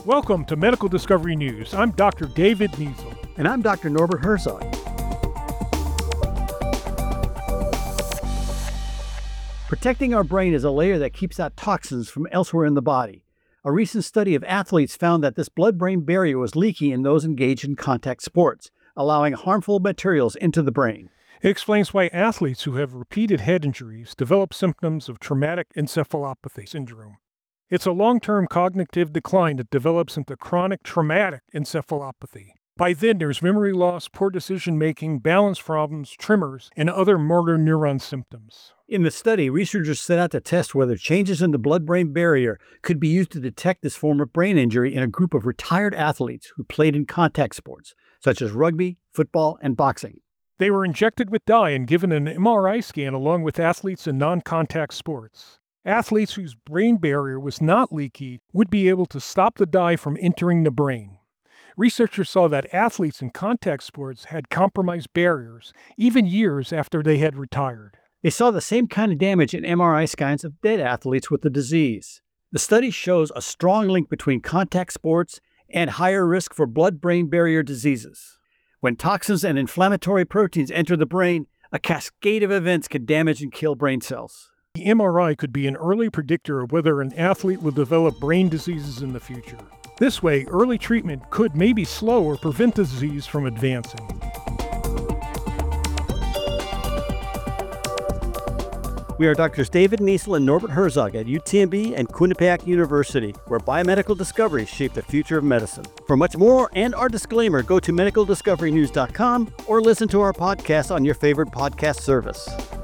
Welcome to Medical Discovery News. I'm Dr. David Niesel. And I'm Dr. Norbert Herzog. Protecting our brain is a layer that keeps out toxins from elsewhere in the body. A recent study of athletes found that this blood-brain barrier was leaky in those engaged in contact sports, allowing harmful materials into the brain. It explains why athletes who have repeated head injuries develop symptoms of traumatic encephalopathy syndrome. It's a long-term cognitive decline that develops into chronic traumatic encephalopathy. By then, there's memory loss, poor decision-making, balance problems, tremors, and other motor neuron symptoms. In the study, researchers set out to test whether changes in the blood-brain barrier could be used to detect this form of brain injury in a group of retired athletes who played in contact sports, such as rugby, football, and boxing. They were injected with dye and given an MRI scan along with athletes in non-contact sports. Athletes whose brain barrier was not leaky would be able to stop the dye from entering the brain. Researchers saw that athletes in contact sports had compromised barriers, even years after they had retired. They saw the same kind of damage in MRI scans of dead athletes with the disease. The study shows a strong link between contact sports and higher risk for blood-brain barrier diseases. When toxins and inflammatory proteins enter the brain, a cascade of events can damage and kill brain cells. The MRI could be an early predictor of whether an athlete will develop brain diseases in the future. This way, early treatment could maybe slow or prevent the disease from advancing. We are Drs. David Niesel and Norbert Herzog at UTMB and Quinnipiac University, where biomedical discoveries shape the future of medicine. For much more and our disclaimer, go to medicaldiscoverynews.com or listen to our podcast on your favorite podcast service.